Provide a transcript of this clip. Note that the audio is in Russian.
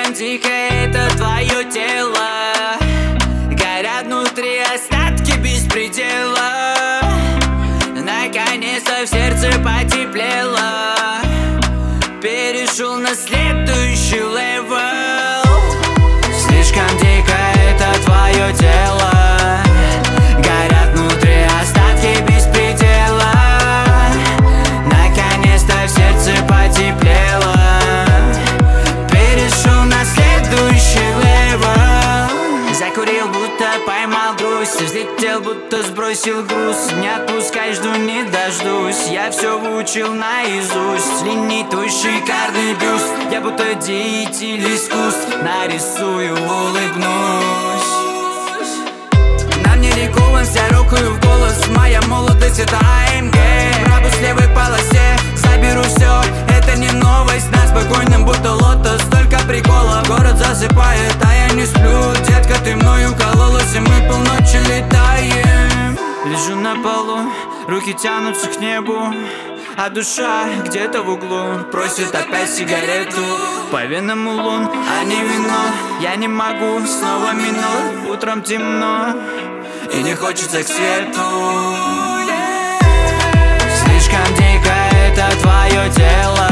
Слишком дико это твое тело, горят внутри остатки беспредела. Наконец-то в сердце потеплело, перешел на следующий левел. Слишком дико это твое тело, горят внутри остатки беспредела. Наконец-то в сердце потеплело, перешел на следующий левел. Закурил, будто поймал грусть, взлетел, будто сбросил груз. Не отпускай, жду, не дождусь, я все выучил наизусть. Линий твой шикарный бюст, я будто деятель искусств, нарисую, улыбнусь. На мне ликован, вся рукою в голос, моя молодость это АМГ. Пробуй с левой полосе, заберу все, это не новость. На спокойном, будто лотос, столько приколов. Город засыпает, а я не сплю. Детка, ты мною кололась, и мы полночи летаем. Лежу на полу, руки тянутся к небу, а душа где-то в углу просит опять сигарету. По венам улун, а не вино. Я не могу, снова минор. Утром темно, и не хочется к свету. Слишком дико это твое тело,